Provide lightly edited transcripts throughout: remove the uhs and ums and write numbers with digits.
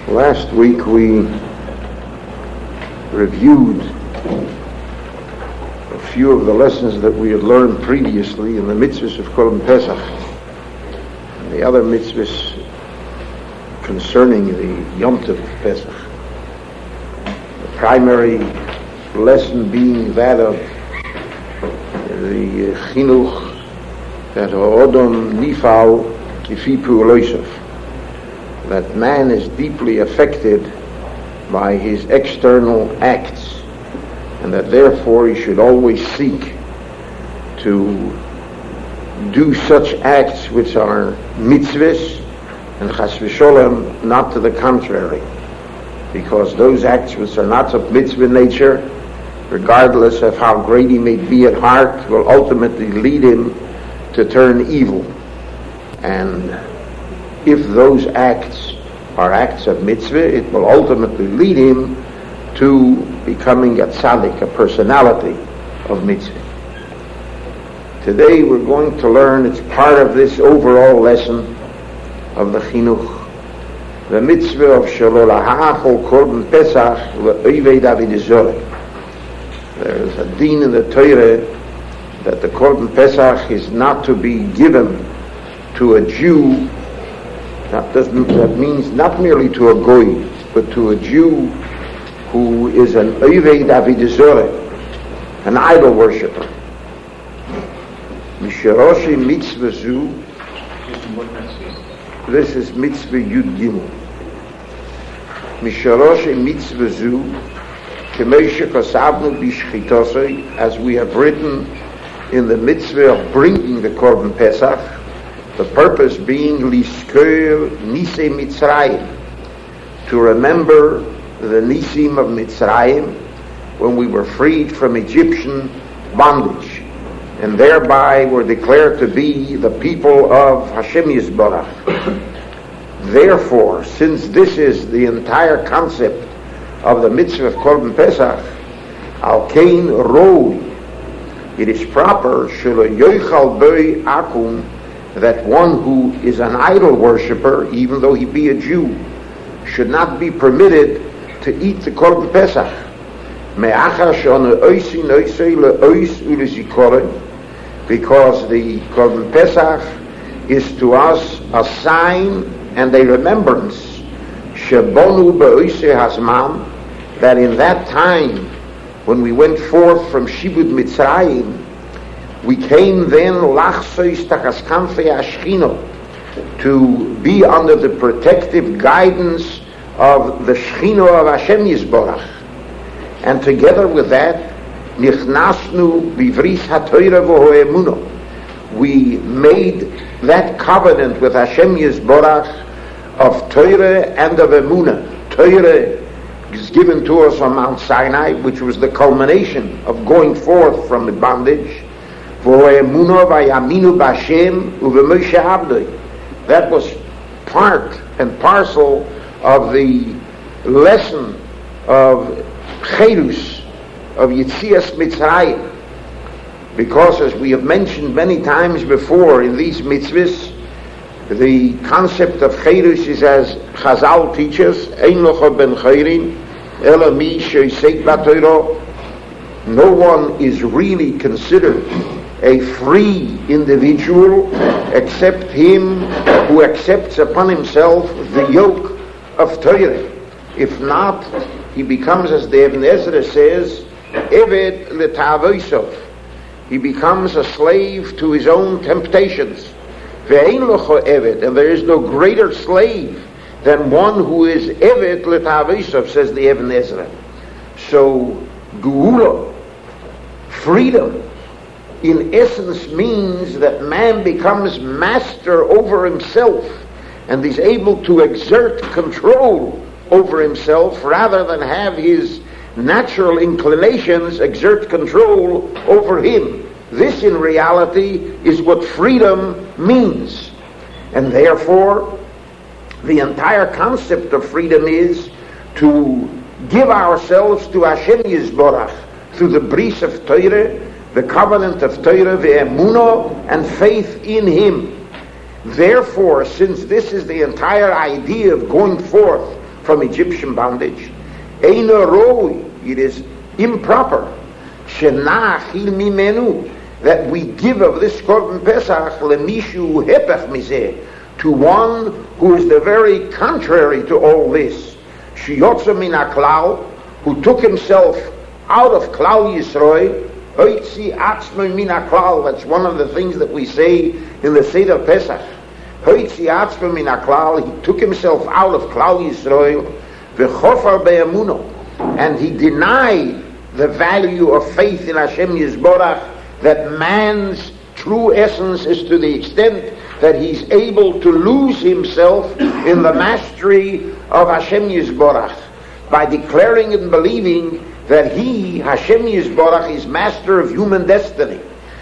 Last week we reviewed a few of the lessons that we had learned previously in the mitzvahs of Korban Pesach and the other mitzvahs concerning the Yom Tov Pesach. The primary lesson being that of the chinuch that ha'odom nifal kifi pu'olosav, that man is deeply affected by his external acts, and that therefore he should always seek to do such acts which are mitzvahs, and chas v'sholem not to the contrary, because those acts which are not of mitzvah nature, regardless of how great he may be at heart, will ultimately lead him to turn evil. And if those acts are acts of mitzvah, it will ultimately lead him to becoming a tzaddik, a personality of mitzvah. Today we're going to learn, it's part of this overall lesson of the chinuch, the mitzvah of shelo lahachol korban pesach le'oved avodah zarah. There is a din in the Torah that the korban pesach is not to be given to a Jew. That means not merely to a goy, but to a Jew who is an oved avodah zarah, an idol worshipper. Misharoshi mitzvah zu. This is mitzvah yud gimel. Misharoshi mitzvah zu, k'moshe kosavnu b'shchitosei, as we have written in the mitzvah of bringing the korban pesach. The purpose being Lizkor Nisei Mitzrayim, to remember the Nisim of Mitzrayim when we were freed from Egyptian bondage, and thereby were declared to be the people of Hashem Yisborach. Therefore, since this is the entire concept of the mitzvah of Korban Pesach, Al Kain Roi, it is proper Shelo Yochal Boi Akum, that one who is an idol worshipper, even though he be a Jew, should not be permitted to eat the Korban Pesach. Because the Korban Pesach is to us a sign and a remembrance that in that time when we went forth from Shibud Mitzrayim, we came then to be under the protective guidance of the Shechina of Hashem Yisborach, and together with that, Nichnasnu bivris haTorah v'ho'emunah, we made that covenant with Hashem Yisborach of Torah and of Emunah. Torah is given to us on Mount Sinai, which was the culmination of going forth from the bondage. That was part and parcel of the lesson of Cherus, of Yetzias Mitzrayim, because as we have mentioned many times before in these mitzvahs, the concept of Cherus is as Chazal teaches, Ein locha ben chayrin ela mi she'isek b'Torah. No one is really considered a free individual except him who accepts upon himself the yoke of Torah. If not, he becomes, as the Ibn Ezra says, Eved l'ta'avosav. He becomes a slave to his own temptations. Ve'ein locho Eved, and there is no greater slave than one who is Eved l'ta'avosav, says the Ibn Ezra. So, Geula, freedom, in essence means that man becomes master over himself and is able to exert control over himself rather than have his natural inclinations exert control over him. This in reality is what freedom means. And therefore, the entire concept of freedom is to give ourselves to Hashem Yisborach through the bris of Torah, the covenant of Torah, ve'emunah, and faith in Him. Therefore, since this is the entire idea of going forth from Egyptian bondage. Eino roi, it is improper, shenachil mimenu, that we give of this Korban Pesach lemishu hepech mizeh, to one who is the very contrary to all this. Shiyotza min haklal, who took himself out of Klal Yisroel, hoitzi atzmo min haklal. That's one of the things that we say in the Seder Pesach. Hoitzi atzmo min haklal. He took himself out of Klal Yisroel, v'chofar be'emuno, and he denied the value of faith in Hashem Yisborach, that man's true essence is to the extent that he's able to lose himself in the mastery of Hashem Yisborach by declaring and believing that he, Hashem Yisborach, is master of human destiny.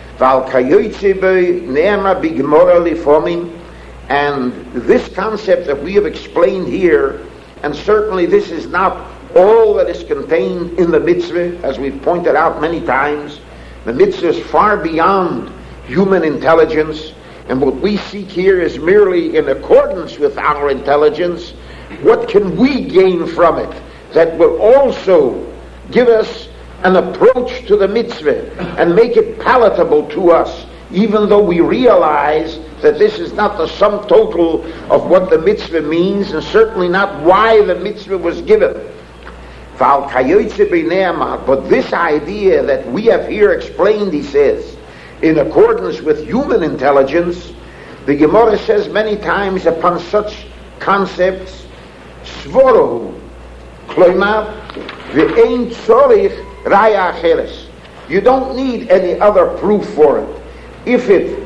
And this concept that we have explained here, and certainly this is not all that is contained in the mitzvah, as we've pointed out many times. The mitzvah is far beyond human intelligence, and what we seek here is merely in accordance with our intelligence. What can we gain from it that will also give us an approach to the mitzvah and make it palatable to us, even though we realize that this is not the sum total of what the mitzvah means, and certainly not why the mitzvah was given. But this idea that we have here explained, he says, in accordance with human intelligence, the Gemara says many times upon such concepts, svorohu, kloimar, v'ein tzorich raya acheres. You don't need any other proof for it. If it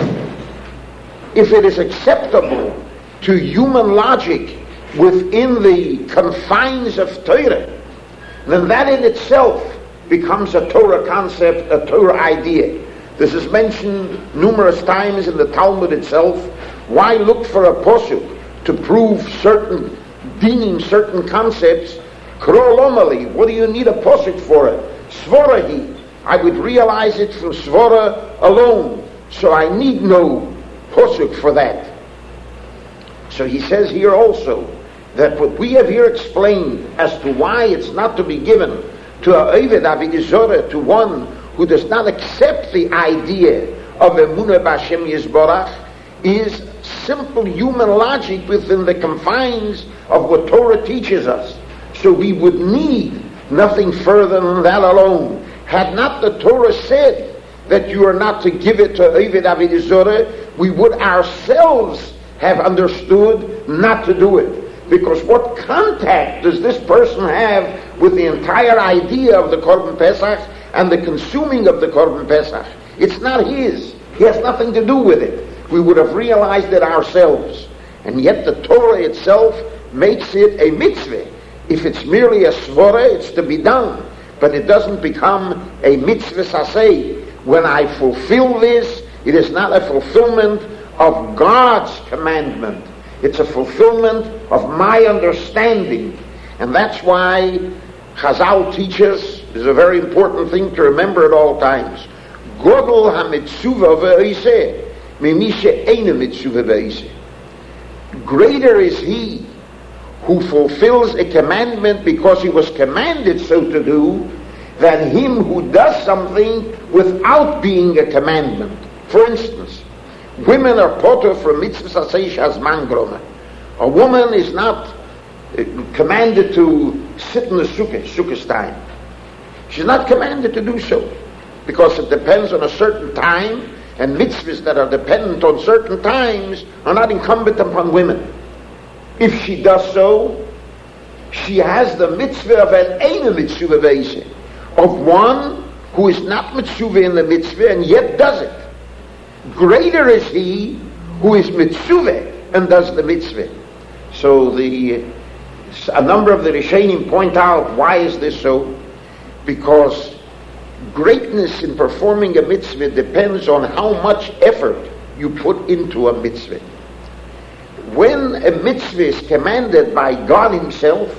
is acceptable to human logic within the confines of Torah, then that in itself becomes a Torah concept, a Torah idea. This is mentioned numerous times in the Talmud itself. Why look for a posuk to prove certain dinim, certain concepts? Krolomali, what do you need a posuk for it? Svorahi, I would realize it from Svora alone, so I need no posuk for that. So he says here also that what we have here explained as to why it's not to be given to a Oved Avodah Zorah, to one who does not accept the idea of Emunah B'Hashem Yisborach, is simple human logic within the confines of what Torah teaches us. So we would need nothing further than that alone. Had not the Torah said that you are not to give it to Oved Avodah Zorah, we would ourselves have understood not to do it. Because what contact does this person have with the entire idea of the Korban Pesach and the consuming of the Korban Pesach? It's not his. He has nothing to do with it. We would have realized it ourselves. And yet the Torah itself makes it a mitzvah. If it's merely a svora, it's to be done. But it doesn't become a mitzvah saseh. When I fulfill this, it is not a fulfillment of God's commandment. It's a fulfillment of my understanding. And that's why Chazal teaches, is a very important thing to remember at all times. Godol ha-mitzuvah ve'iseh, mimi she'eina mitzuvah ve'iseh. Greater is he who fulfills a commandment because he was commanded so to do, than him who does something without being a commandment. For instance, women are potter from mitzvah saseh shazman groma. A woman is not commanded to sit in the sukkah's time. She's not commanded to do so, because it depends on a certain time, and mitzvahs that are dependent on certain times are not incumbent upon women. If she does so, she has the mitzvah of an eina mitzvah ve'iseh, of one who is not mitzvah in the mitzvah and yet does it. Greater is he who is mitzvah and does the mitzvah. So a number of the Rishonim point out, why is this so? Because greatness in performing a mitzvah depends on how much effort you put into a mitzvah. When a mitzvah is commanded by God himself,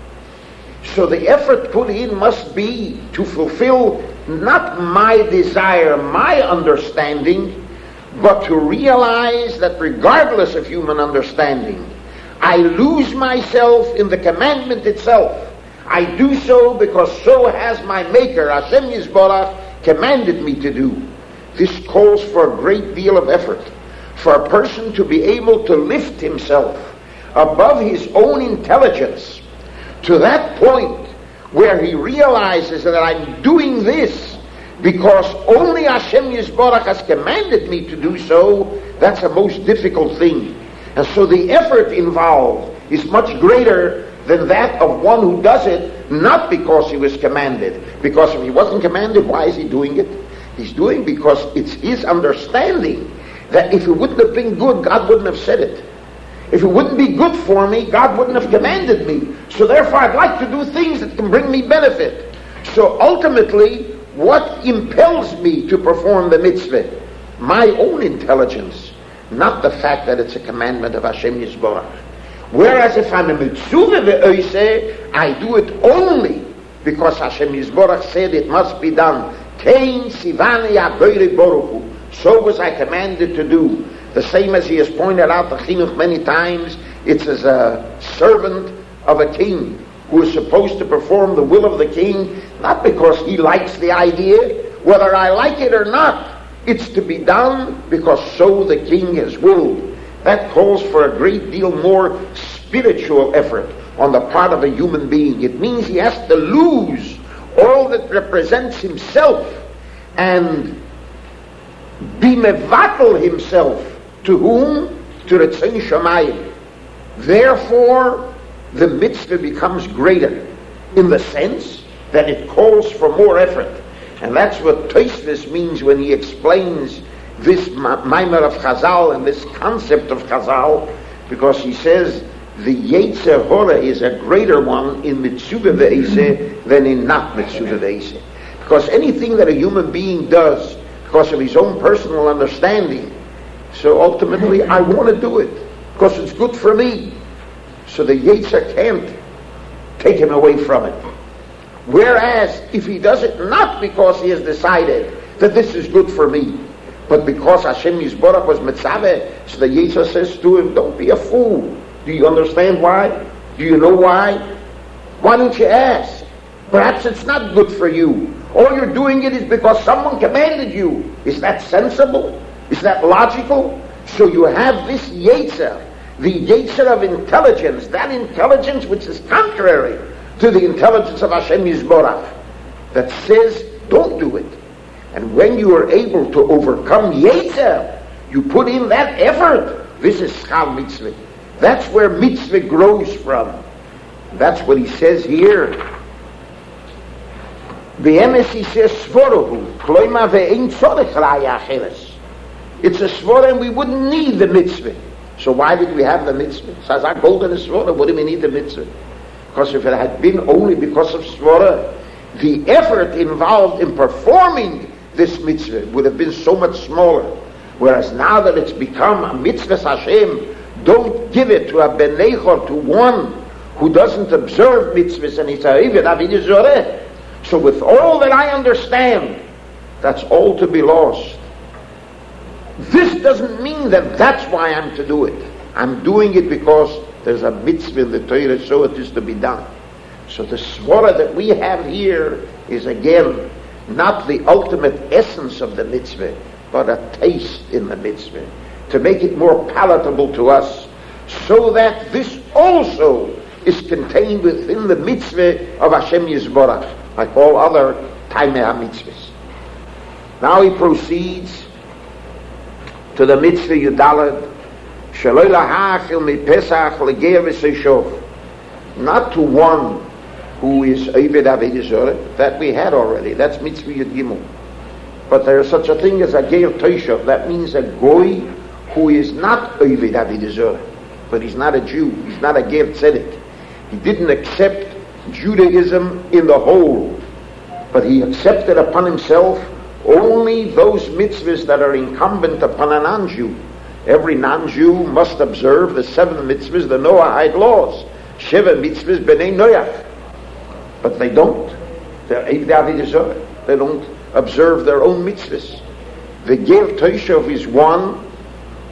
so the effort put in must be to fulfill not my desire, my understanding, but to realize that regardless of human understanding, I lose myself in the commandment itself. I do so because so has my Maker, Hashem Yisborach, commanded me to do. This calls for a great deal of effort, for a person to be able to lift himself above his own intelligence to that point where he realizes that I'm doing this because only Hashem Yisborach has commanded me to do so. That's a most difficult thing. And so the effort involved is much greater than that of one who does it not because he was commanded. Because if he wasn't commanded, why is he doing it? He's doing because it's his understanding that if it wouldn't have been good, God wouldn't have said it. If it wouldn't be good for me, God wouldn't have commanded me. So therefore I'd like to do things that can bring me benefit. So ultimately, what impels me to perform the mitzvah? My own intelligence, not the fact that it's a commandment of Hashem Yisborach. Whereas if I'm a mitzvah ve'oiseh, I do it only because Hashem Yisborach said it must be done. Kein sivani aboire boruchu. So was I commanded to do. The same as he has pointed out the chinuch many times, it's as a servant of a king who is supposed to perform the will of the king, not because he likes the idea, whether I like it or not. It's to be done because so the king has willed. That calls for a great deal more spiritual effort on the part of a human being. It means he has to lose all that represents himself and be mevatel himself. To whom? To Retzon Shamayim. Therefore, the mitzvah becomes greater in the sense that it calls for more effort. And that's what Tosfos means when he explains this Maimer of Chazal and this concept of Chazal, because he says the Yetzer Hora is a greater one in Mitzvah Ve'eseh than in not Mitzvah Ve'eseh. Because anything that a human being does because of his own personal understanding, so ultimately I want to do it because it's good for me. So the Yetzer can't take him away from it. Whereas if he does it not because he has decided that this is good for me, but because Hashem Yisborach was Mitzaveh, so the Yetzer says to him, don't be a fool. Do you understand why? Do you know why? Why don't you ask? Perhaps it's not good for you. All you're doing it is because someone commanded you. Is that sensible? Is that logical? So you have this Yetzer, the Yetzer of intelligence, that intelligence which is contrary to the intelligence of Hashem Yisborach, that says, don't do it. And when you are able to overcome Yetzer, you put in that effort. This is Schal Mitzvah. That's where Mitzvah grows from. That's what he says here. Be'emes he says, Svoruhu, Kloima ve'ein tzorech raya acheres. It's a svara and we wouldn't need the mitzvah. So why did we have the mitzvah? Says our golden svara, what do we need the mitzvah? Because if it had been only because of svara, the effort involved in performing this mitzvah would have been so much smaller. Whereas now that it's become a mitzvah Hashem, don't give it to a benechor, to one who doesn't observe mitzvahs, and he's a Eivid Avidah Zoreh. So with all that I understand, that's all to be lost. This doesn't mean that that's why I'm to do it. I'm doing it because there's a mitzvah in the Torah, so it is to be done. So the svara that we have here is again not the ultimate essence of the mitzvah, but a taste in the mitzvah, to make it more palatable to us, so that this also is contained within the mitzvah of Hashem Yisborach, like all other Taimei HaMitzvahs. Now he proceeds to the mitzvah Yudalad, Shaloi lahachil mipesach legeir v'seishov, not to one who is Eivid Avidah Zoreh, that we had already, that's mitzvah Yud Gimel. But there is such a thing as a Geir Toishov, that means a Goy who is not Eivid Avidah Zoreh, but he's not a Jew, he's not a Geir Tzedek. He didn't accept Judaism in the whole, but he accepted upon himself only those mitzvahs that are incumbent upon a non-Jew. Every non-Jew must observe the 7 mitzvahs, the Noahide laws, Sheva mitzvahs b'nei Noach. But they don't. They're Eivid Avidah Zoreh. They don't observe their own mitzvahs. The Ger Toishov is one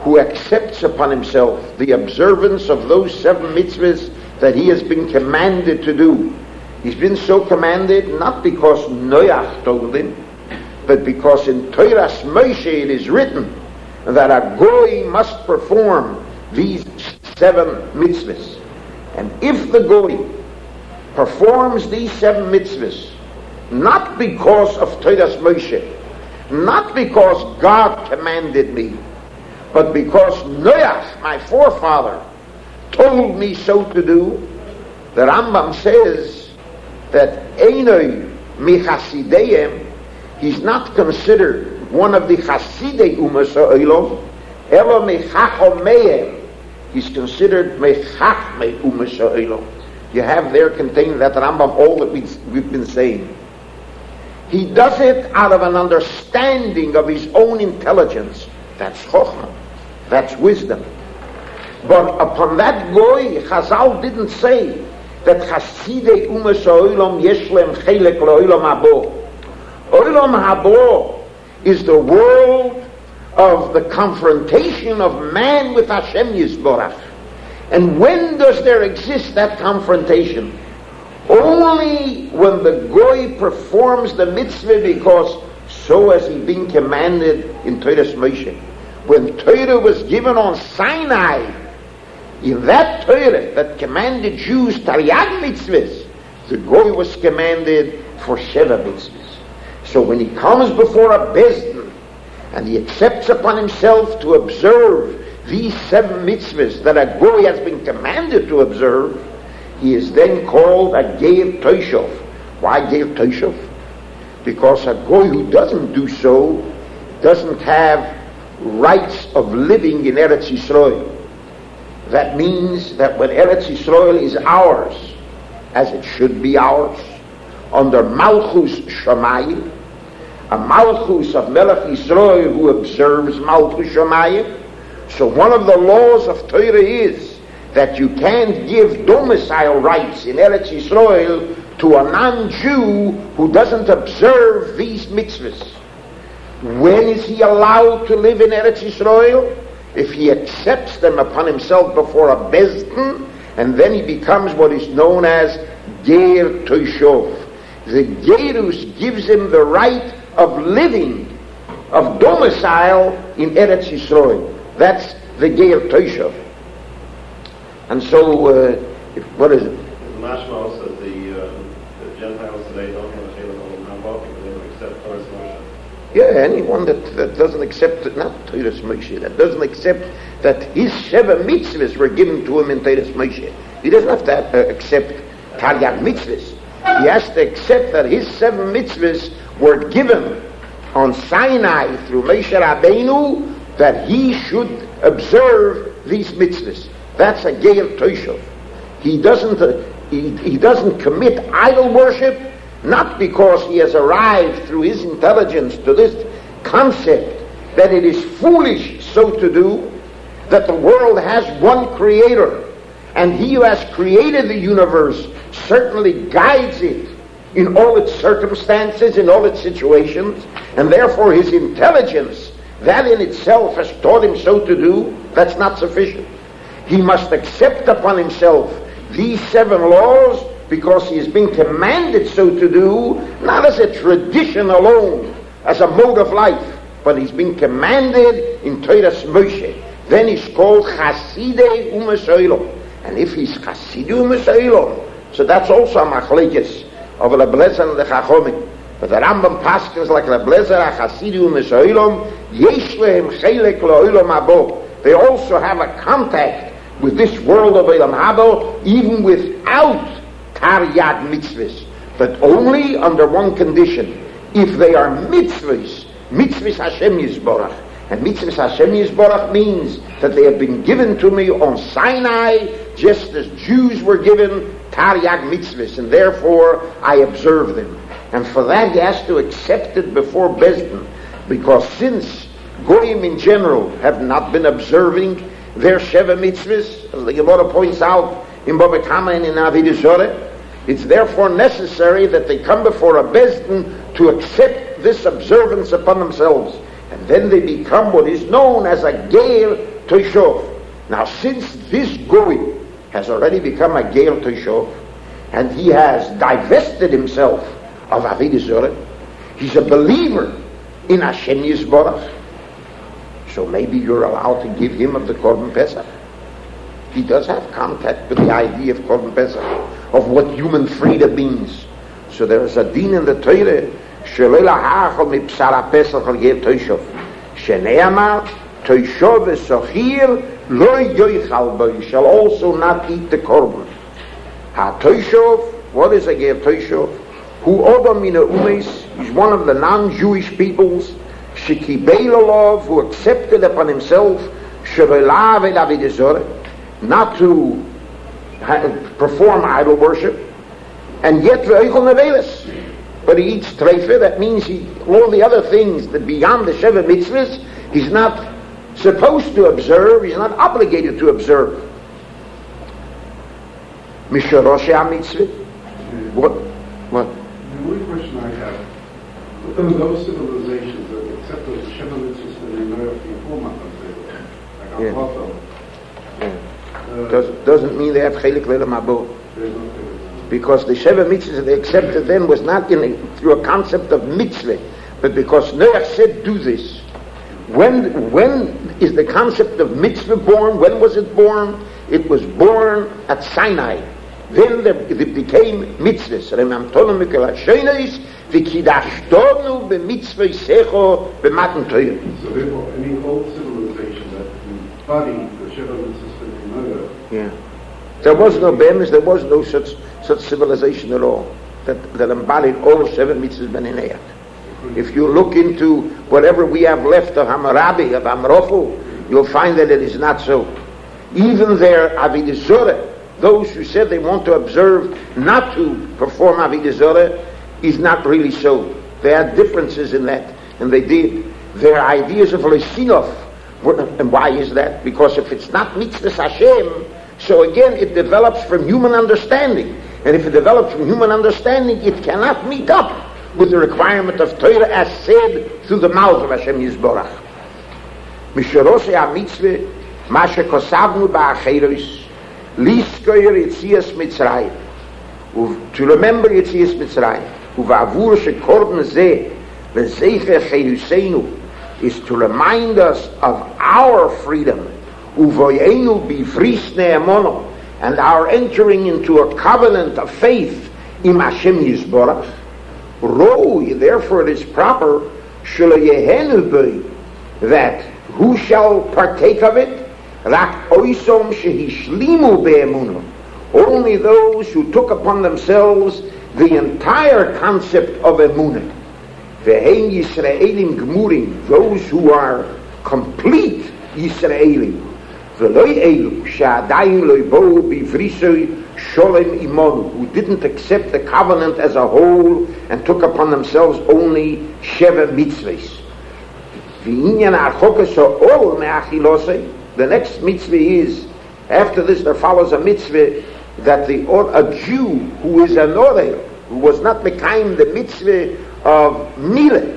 who accepts upon himself the observance of those 7 mitzvahs that he has been commanded to do. He's been so commanded not because Noach told him, but because in Torah's Moshe it is written that a goy must perform these 7 mitzvahs. And if the goy performs these 7 mitzvahs, not because of Torah's Moshe, not because God commanded me, but because Noach, my forefather, told me so to do, the Rambam says that Einoi michasideim, he's not considered one of the Chasidei Umas Ha'olam, elo mechachomeim, he's considered mechachmei Umas Ha'olam. You have there contained that Rambam all that we've been saying. He does it out of an understanding of his own intelligence. That's chokhmah. That's wisdom. But upon that goy, Chazal didn't say that Chasidei Umas Ha'olam yesh lehem chelek le'olam habo. Olam habo is the world of the confrontation of man with Hashem Yisborach. And when does there exist that confrontation? Only when the goy performs the mitzvah because so has he been commanded in Torah's Moshe. When Torah was given on Sinai, in that Torah that commanded Jews Taryag mitzvahs, the goy was commanded for Sheva mitzvahs. So when he comes before a Bezdin and he accepts upon himself to observe these 7 mitzvahs that a goy has been commanded to observe, he is then called a Geir Toshov. Why Geir Toshov? Because a goy who doesn't do so doesn't have rights of living in Eretz Yisrael. That means that when Eretz Yisrael is ours, as it should be ours, under Malchus Shamayim, a Malchus of Melech Yisrael who observes Malchus Shamayim. So one of the laws of Torah is that you can't give domicile rights in Eretz Yisrael to a non-Jew who doesn't observe these mitzvahs. When is he allowed to live in Eretz Yisrael? If he accepts them upon himself before a Bezdin, and then he becomes what is known as Ger Toshov. The Gerus gives him the right of living, of domicile in Eretz Yisrael. That's the Ger Toshov. And so, what is it? The Mashma says the Gentiles today don't have a Shalom Olam Haba because they don't accept Torah's Moshe. Yeah, anyone that doesn't accept, not Torah's Moshe, that doesn't accept that his 7 mitzvahs were given to him in Torah's Moshe. He doesn't have to accept Taryag mitzvahs. He has to accept that his 7 mitzvahs were given on Sinai through Moshe Rabbeinu, that he should observe these mitzvahs. That's a Geir Toshov. He doesn't commit idol worship, not because he has arrived through his intelligence to this concept that it is foolish so to do, that the world has one creator, and he who has created the universe certainly guides it in all its circumstances, in all its situations, and therefore his intelligence, that in itself has taught him so to do. That's not sufficient. He must accept upon himself these 7 laws because he has been commanded so to do, not as a tradition alone, as a mode of life, but he's been commanded in Torah's Moshe. Then he's called Chasidei Umas Ha'olam. And if he's Chasidei Umas Ha'olam, so that's also a machlekes of the Blezer and the Chachomim. But the Rambam paskins like the Blezer, Chasidei Umas Ha'olam, yesh lehem chelek le'olam habo. They also have a contact with this world of Olam Habo, even without Taryag mitzvahs, but only under one condition: if they are mitzvahs Hashem Yisborach. And mitzvahs Hashem Yisborach means that they have been given to me on Sinai, just as Jews were given Taryag mitzvahs, and therefore I observe them. And for that he has to accept it before Bezdin, because since Goyim in general have not been observing their Sheva mitzvahs, as the Gemara points out in Bava Kama and in Avodah Zorah, it's therefore necessary that they come before a Bezdin to accept this observance upon themselves. And then they become what is known as a Geir Toshov. Now, since this Goy has already become a Ger Toshov, and he has divested himself of Avodah Zarah, he's a believer in Hashem Yisborach, so maybe you're allowed to give him of the Korban Pesach. He does have contact with the idea of Korban Pesach, of what human freedom means. So there is a din in the Torah, Shelei lahachol mipsar Pesach al ger toshov, Shnei amar toshov v'sochir lo yoichal bo, you shall also not eat the Korban. Ha toshov, what is a ger toshov? Hu odom mina umes, he's one of the non-Jewish peoples, shekibel olav, who accepted upon himself Shelei la'aved avodah zarah, not to perform idol worship, and yet v'eichel nevelis, but he eats treifa. That means all the other things that beyond the Sheva mitzvahs, he's not supposed to observe, he's not obligated to observe. Misharosh mitzvah. What? The only question I have, those civilizations that accept those Sheva mitzvahs that they know before Matan Torah, like Al-Batel, doesn't mean they have chelik le'lam habo. Because the Sheva mitzvahs they accepted then was not through a concept of mitzvah, but because Noach said, do this. When is the concept of mitzvah born? When was it born? It was born at Sinai. Then it became mitzvahs. So therefore, any old civilization that embodied the Sheva mitzvahs that they know, yeah, there was no bemis, there was no such civilization at all that embodied all Sheva mitzvahs benenayat. If you look into whatever we have left of Hammurabi, of Amrofu, you'll find that it is not so. Even their Avodah Zarah, those who said they want to observe not to perform Avodah Zarah, is not really so. There are differences in that, and they did. Their ideas of Lesinov, and why is that? Because if it's not mitzvah Hashem, so again it develops from human understanding, and if it develops from human understanding, it cannot meet up with the requirement of Torah as said through the mouth of Hashem Yisborach. Misharose ha-mitzvah, ma shekosavnu ba'acheros, liskoyer Yetzias Mitzrayim, to remember Yetzias Mitzrayim, uva'avur shekorban zeh, v'zeicher cheruseinu, is to remind us of our freedom, uvoyenu bifris ne'emono, and our entering into a covenant of faith in Hashem Yisborach. Roi, therefore it is proper, shelo yehenu b'y, that who shall partake of it? Rak oisom shehishlimu be'emunah, only those who took upon themselves the entire concept of emunah. Ve'hen Yisraelim gemurim, those who are complete Yisraelim. Ve'loi elu she'adayin lo yibou bivrisoi sholem imonu, who didn't accept the covenant as a whole and took upon themselves only Sheva mitzvahs. V'inyan ha'chokas ha'ol me'achilosei, the next mitzvah is, after this there follows a mitzvah that a Jew who is an orel, who was not mekayim the mitzvah of milah,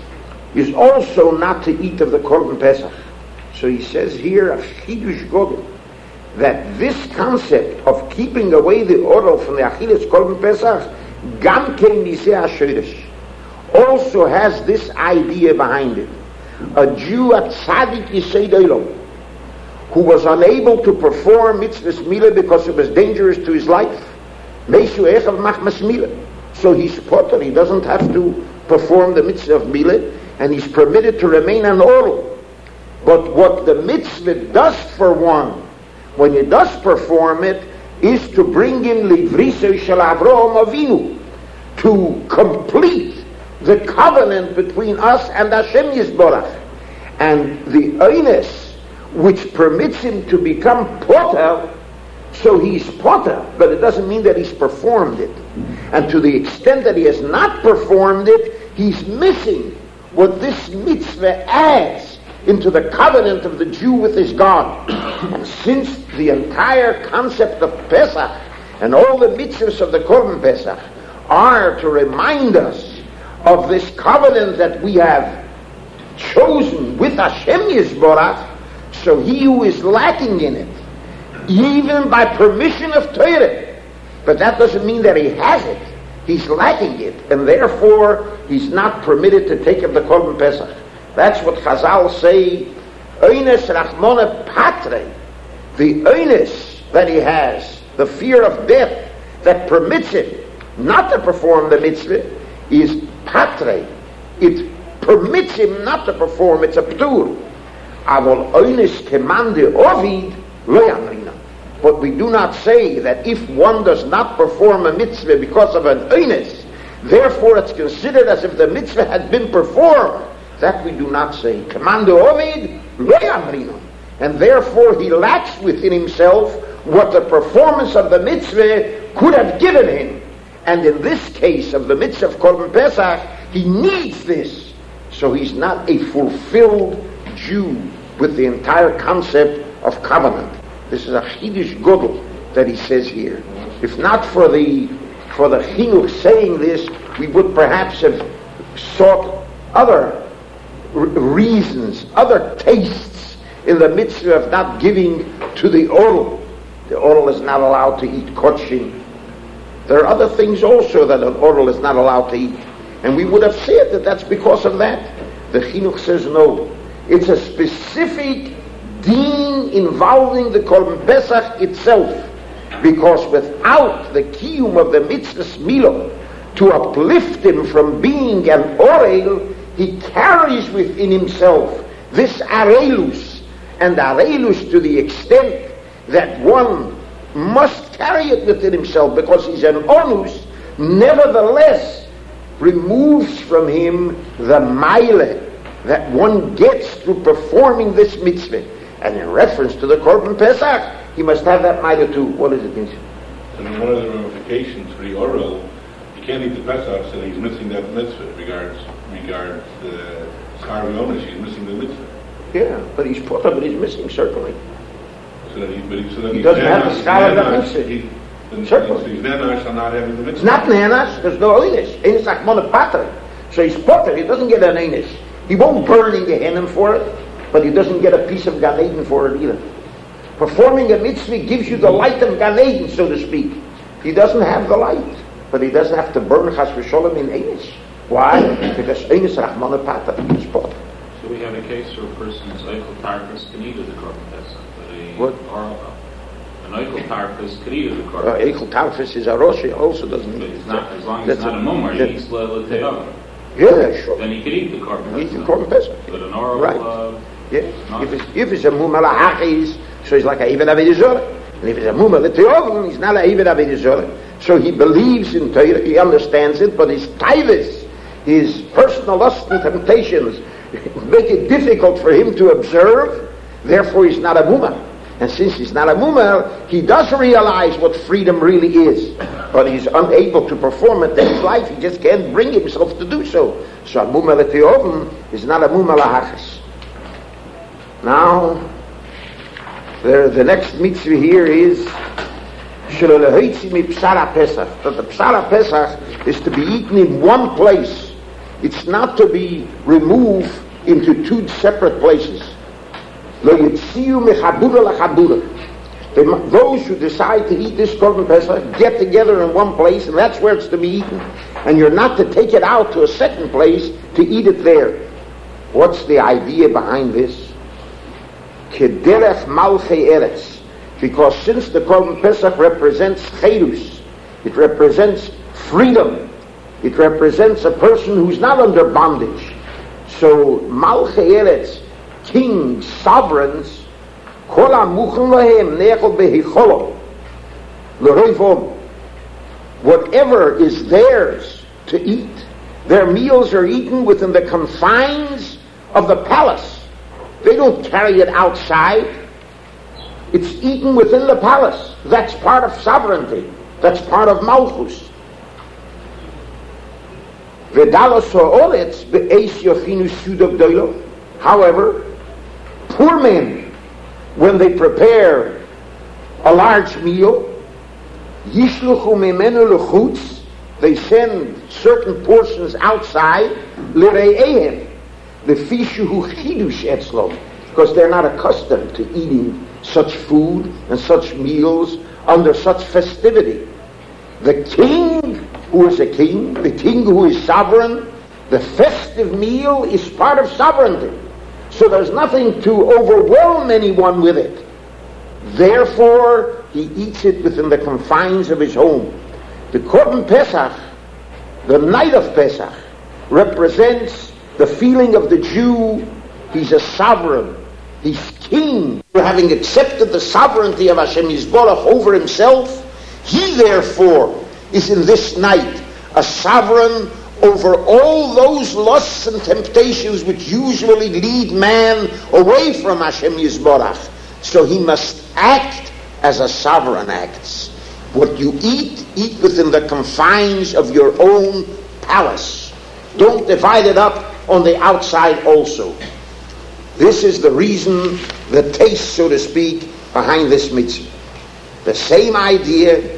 is also not to eat of the Korban Pesach. So he says here a chidush gadol, that this concept of keeping away the orel from the achilas Korban Pesach, gam ken miseh hashodesh, also has this idea behind it. A Jew at tzaddik yisod olam, who was unable to perform mitzvahs milah because it was dangerous to his life, meishu echav machmas milah, so he's potter, he doesn't have to perform the mitzvah of milah, and he's permitted to remain an orel. But what the mitzvah does for one, when he does perform it, is to bring in livrisei shel Avraham Avinu, to complete the covenant between us and Hashem Yisborach. And the oines which permits him to become potter, so he's potter, but it doesn't mean that he's performed it. And to the extent that he has not performed it, he's missing what this mitzvah adds into the covenant of the Jew with his God. And since the entire concept of Pesach and all the mitzvahs of the Korban Pesach are to remind us of this covenant that we have chosen with Hashem Yisborach, So he who is lacking in it, even by permission of Torah, but that doesn't mean that he has it. He's lacking it, and therefore he's not permitted to take of the Korban Pesach. That's what Chazal say, Oines Rachmona Patre, the oines that he has, the fear of death that permits him not to perform the mitzvah, is Patre. It permits him not to perform, it's a ptur. Avol oines kemande ovid lo yamrina. But we do not say that if one does not perform a mitzvah because of an oines, therefore it's considered as if the mitzvah had been performed. That we do not say. Kemande ovid lo yamrina. And therefore he lacks within himself what the performance of the mitzvah could have given him. And in this case of the mitzvah of Korban Pesach, he needs this. So he's not a fulfilled Jew with the entire concept of covenant. This is a chidush godel that he says here. If not for the chinuch saying this, we would perhaps have sought other reasons, other tastes in the mitzvah of not giving to the oral. The oral is not allowed to eat kodshin. There are other things also that an oral is not allowed to eat. And we would have said that that's because of that. The chinuch says no. It's a specific deen involving the Korban Pesach itself. Because without the kiyum of the mitzvah smilo to uplift him from being an orel, he carries within himself this arelus. And arelus to the extent that one must carry it within himself because he's an onus, nevertheless removes from him the maile that one gets through performing this mitzvah. And in reference to the Korban Pesach, he must have that maile too. What is it, Vincent? And one of the ramifications for the oral, you can't eat the Pesach, so he's missing that mitzvah. Regards the Sarvi onus, he's missing the mitzvah. Yeah, but he's put up, but he's missing certainly. So that he doesn't have the schar of the mitzvah. Certainly. He's nenash on not having the mitzvah. It's not nenash, there's no oinish. Einish achmona patre. So he's potter, he doesn't get an einish. He won't burn in Gehenna for it, but he doesn't get a piece of Gan Eden for it either. Performing a mitzvah gives you the light of Gan Eden, so to speak. He doesn't have the light, but he doesn't have to burn chas v'sholem in einish. Why? Because einish achmona patre is potter. So we have a case where a person's eichel tarkus can eat of the Korban Pesach. What? An eichel tarkus can eat of the Korban Pesach. Eichel tarkus is a rosh, also doesn't But eat. it's not, as long as it's not a mumar, he eats l'te'oven. Yeah, sure. Then he can eat the Korban Eat the Pesach. Korban Pesach. But an oral, Right. Yeah. If it's a mumar la'achis, so he's like a even avodah zorah. And if it's a mumar l'te'oven, he's not a even avodah zorah. So he believes in Torah, he understands it, but his taivas, his personal lusts and temptations, make it difficult for him to observe. Therefore, he's not a mumar. And since he's not a mumar, he does realize what freedom really is. But he's unable to perform it in his life. He just can't bring himself to do so. So a mumar l'te'oven is not a mumar la'achas. Now, the next mitzvah here is Shelolehitzi mi psara Pesach. That the psara Pesach is to be eaten in one place. It's not to be removed into two separate places. Lo yitziu mechabura lachabura. Those who decide to eat this Korban Pesach get together in one place, and that's where it's to be eaten. And you're not to take it out to a second place to eat it there. What's the idea behind this? Kederech malchei eretz. Because since the Korban Pesach represents chedus, it represents freedom. It represents a person who's not under bondage. So malchei eretz, kings, sovereigns, kol hamuchen lahem nechol behicholo l'roivom. Whatever is theirs to eat, their meals are eaten within the confines of the palace. They don't carry it outside. It's eaten within the palace. That's part of sovereignty. That's part of malchus. However, poor men, when they prepare a large meal, they send certain portions outside, because they're not accustomed to eating such food and such meals under such festivity. The king who is a king, the king who is sovereign, the festive meal is part of sovereignty. So there's nothing to overwhelm anyone with it. Therefore, he eats it within the confines of his home. The Korban Pesach, the night of Pesach, represents the feeling of the Jew. He's a sovereign. He's king. Having accepted the sovereignty of Hashem Yisborach over himself, he therefore is in this night a sovereign over all those lusts and temptations which usually lead man away from Hashem Yisborach. So he must act as a sovereign acts. What you eat, eat within the confines of your own palace. Don't divide it up on the outside also. This is the reason, the taste, so to speak, behind this mitzvah. The same idea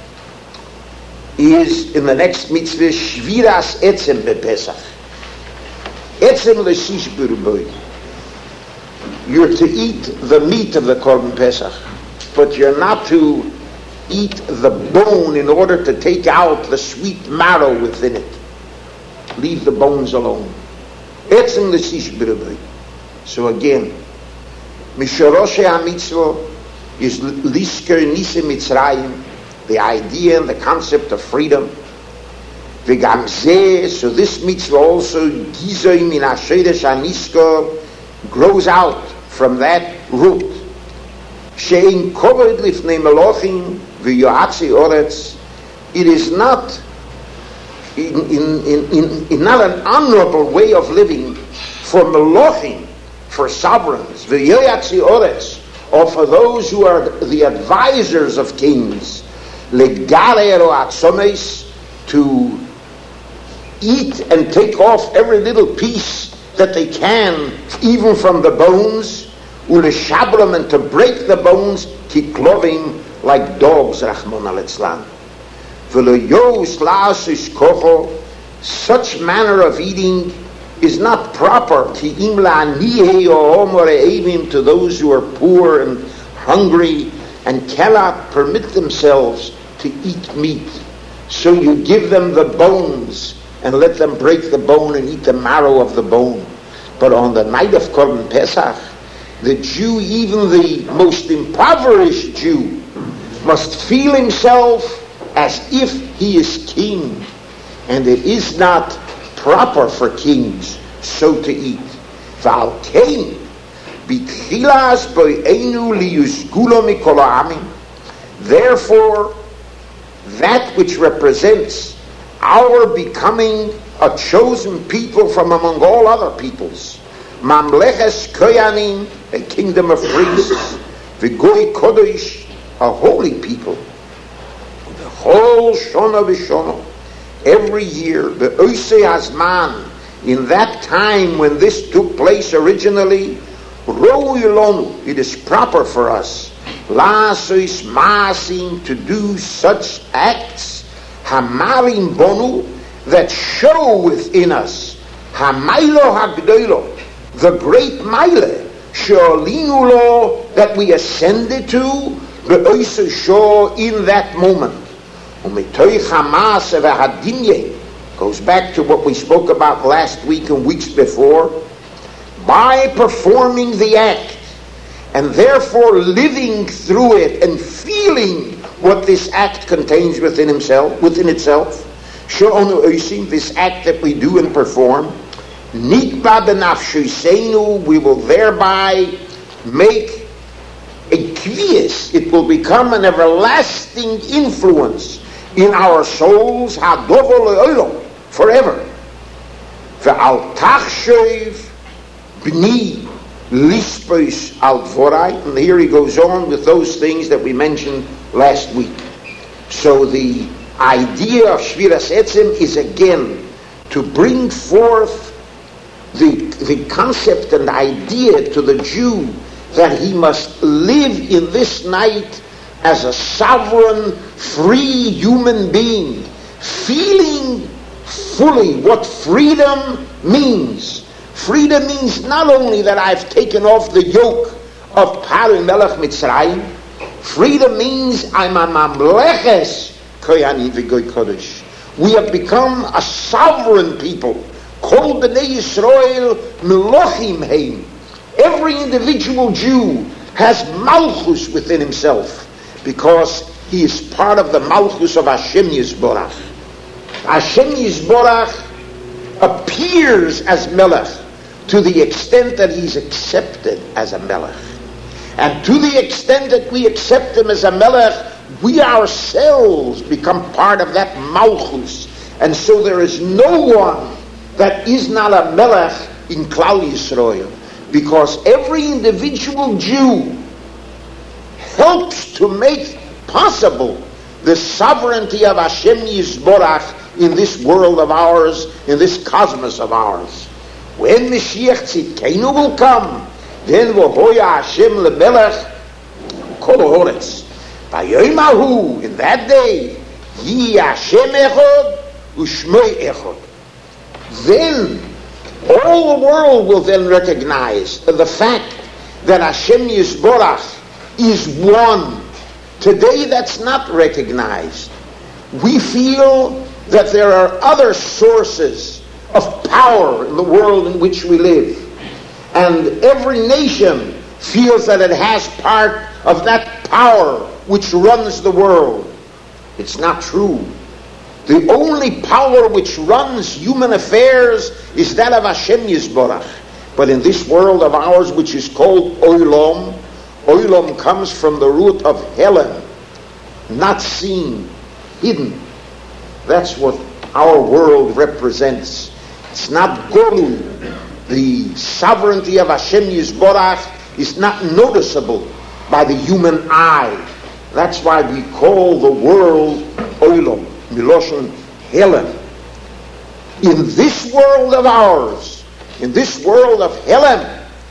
is in the next mitzvah, Shviras Etzem BePesach. Etzem L'Shish B'Ruboy. You're to eat the meat of the Korban Pesach, but you're not to eat the bone in order to take out the sweet marrow within it. Leave the bones alone. Etzem L'Shish B'Ruboy. So again, Misharoshe HaMitzvah is Lisker Nise Mitzrayim, the idea and the concept of freedom. V'gamzeh, so this mitzvah also, Gizoy Min HaShodesh HaNisko, grows out from that root. She'in Kovod Lifnei Melochim V'Yoatzi Oretz. It is not in not an honorable way of living for Melochim, for sovereigns, V'Yoatzi Oretz, or for those who are the advisors of kings, Legaler o Atzomes, to eat and take off every little piece that they can, even from the bones, Uleshabram, and to break the bones, Kiklovim, like dogs, Rachmon al-Etzlan. V'Loyos la'asus kocho, such manner of eating is not proper to those who are poor and hungry and cannot permit themselves to eat meat. So you give them the bones and let them break the bone and eat the marrow of the bone. But on the night of Korban Pesach, the Jew, even the most impoverished Jew, must feel himself as if he is king. And it is not proper for kings so to eat. V'alkein b'tchilas bo'einu liyusgulo mikol ha'amim. Therefore, that which represents our becoming a chosen people from among all other peoples, Mamleches Koyanim, a kingdom of priests, V'goy Kodesh, a holy people, the whole Shona V'Shona, every year, the Oisei Hazman, in that time when this took place originally, Roi Lonu, it is proper for us, La'asois Ma'asim, to do such acts, Hamalim Bonu, that show within us, Hamailo Hagdoilo, the great Maile, She'olinu Lo, that we ascended to, Be'oisu Sho, in that moment. Umetoy Hamas V'Hadinye, goes back to what we spoke about last week and weeks before. By performing the act, and therefore living through it and feeling what this act contains within itself, She'onu Oisim, this act that we do and perform, Nikba b'nafshoseinu, we will thereby make a kvius, it will become an everlasting influence in our souls, hadovo le'olam, forever. Ve'al tachshoiv b'ni lispos al dvorai, and here he goes on with those things that we mentioned last week. So the idea of Shviras Etzem is again to bring forth the concept and idea to the Jew that he must live in this night as a sovereign, free human being, feeling fully what freedom means, Freedom means not only that I've taken off the yoke of Paro Melech Mitzrayim. Freedom means I'm a mamleches koyanim v'goy kodesh. We have become a sovereign people. Kol b'nei Yisrael melochim heim. Every individual Jew has malchus within himself because he is part of the malchus of Hashem Yisborach. Hashem Yisborach appears as Melech to the extent that he's accepted as a Melech. And to the extent that we accept him as a Melech, we ourselves become part of that malchus. And so there is no one that is not a Melech in Klal Yisrael, because every individual Jew helps to make possible the sovereignty of Hashem Yisborach in this world of ours, in this cosmos of ours. When Mashiach Tzidkenu will come, then v'hoya Hashem lemelech kol haaretz. V'yom hahu, in that day, yi Hashem echad u'shmoi echad. Then all the world will then recognize the fact that Hashem Yisborach is one. Today that's not recognized. We feel that there are other sources of power in the world in which we live. And every nation feels that it has part of that power which runs the world. It's not true. The only power which runs human affairs is that of Hashem Yisborach. But in this world of ours, which is called Olam, Olam comes from the root of Helen, not seen, hidden. That's what our world represents. It's not Golu. The sovereignty of Hashem Yisborach is not noticeable by the human eye. That's why we call the world Olam, Miloshen Helen. In this world of ours, in this world of Helen,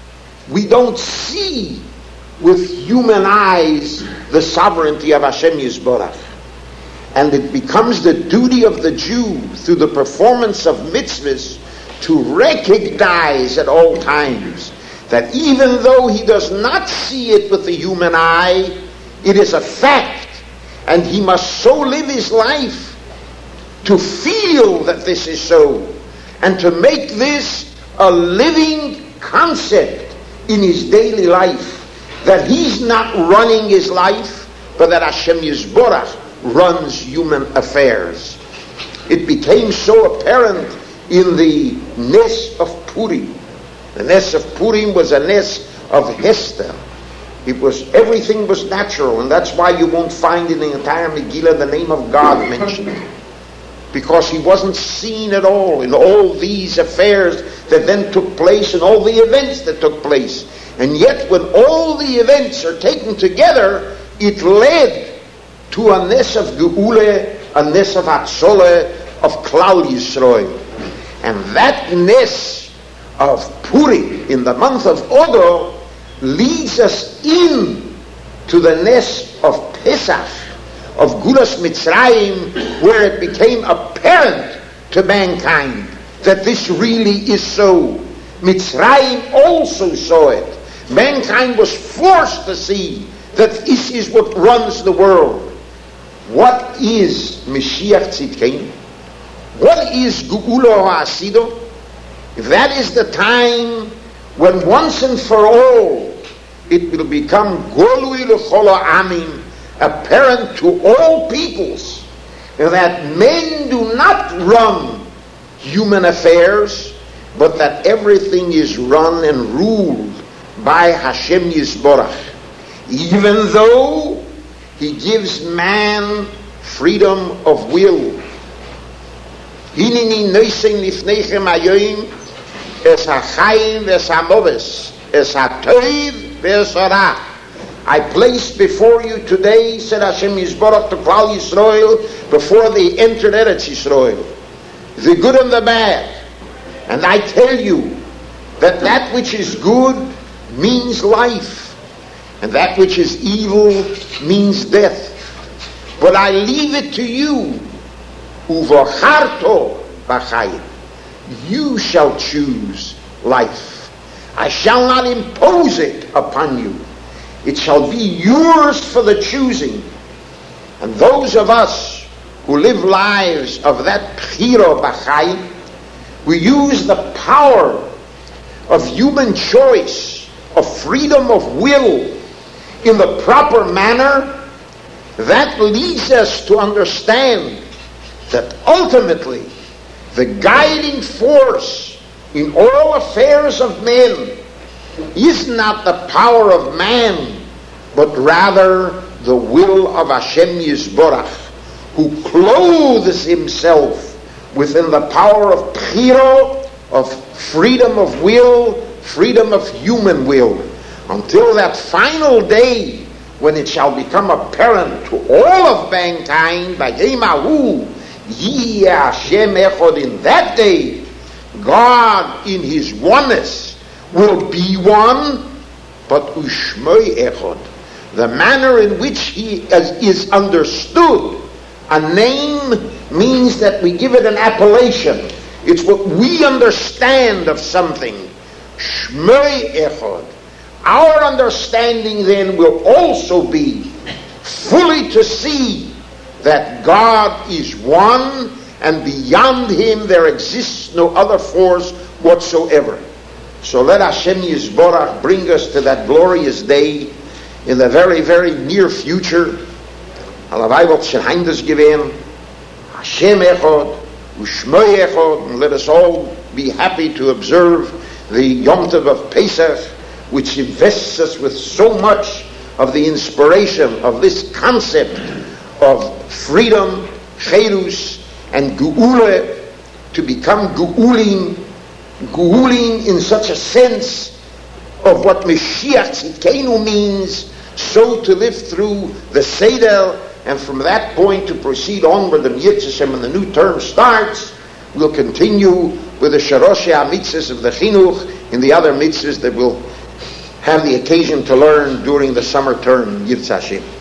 we don't see with human eyes the sovereignty of Hashem Yisborach. And it becomes the duty of the Jew through the performance of mitzvahs to recognize at all times that even though he does not see it with the human eye, it is a fact, and he must so live his life to feel that this is so, and to make this a living concept in his daily life, that he's not running his life, but that Hashem Yisborach runs human affairs. It became so apparent in the Nes of Purim. The Nes of Purim was a Nes of Hester. Everything was natural, and that's why you won't find in the entire Megillah the name of God mentioned. Because he wasn't seen at all in all these affairs that then took place and all the events that took place. And yet when all the events are taken together, it led to a Nes of Geule, a Nes of Hatzole, of Klal Yisrael. And that Nes of Purim in the month of Adar leads us in to the Nes of Pesach, of Gulas Mitzrayim, where it became apparent to mankind that this really is so. Mitzrayim also saw it. Mankind was forced to see that this is what runs the world. What is Mashiach Tzidkenu? What is Geula Ha'asido? That is the time when once and for all it will become Golui L'chol Ha'amim, apparent to all peoples, that men do not run human affairs, but that everything is run and ruled by Hashem Yisborach. Even though he gives man freedom of will. Hineni noisen lifneichem hayoim es hachayim ves hamoves es hatoiv ves hara. I place before you today, said Hashem Yisborach to Klal Yisrael, before they entered Eretz Yisrael, the good and the bad. And I tell you that that which is good means life, and that which is evil means death. But I leave it to you. Uvocharto b'chayim. You shall choose life. I shall not impose it upon you. It shall be yours for the choosing. And those of us who live lives of that Bchira B'Chaim, we use the power of human choice, of freedom of will in the proper manner. That leads us to understand that ultimately the guiding force in all affairs of men is not the power of man, but rather the will of Hashem Yisborach, who clothes himself within the power of Bchira, of freedom of will, freedom of human will, until that final day when it shall become apparent to all of mankind, Vayemahu Yiyeh Hashem Echad. In that day, God in His oneness will be one, but Ushmoi Echad, the manner in which He is understood. A name means that we give it an appellation. It's what we understand of something. Shmoi Echad. Our understanding then will also be fully to see that God is one, and beyond Him there exists no other force whatsoever. So let Hashem Yisborach bring us to that glorious day in the very, very near future. Alavai wird schon heimdes gewesen. Hashem Echad, Ushmoi Echad, and let us all be happy to observe the Yom Tov of Pesach, which invests us with so much of the inspiration of this concept of freedom, Cherus, and Geula, to become Geulim in such a sense of what Mashiach Tzidkenu means, so to live through the Seder, and from that point to proceed onward, the Yitzhashem, and the new term starts. We'll continue with the Sharoshei HaMitzvahs of the Chinuch and the other mitzvahs that we'll have the occasion to learn during the summer term, Yitzhashem.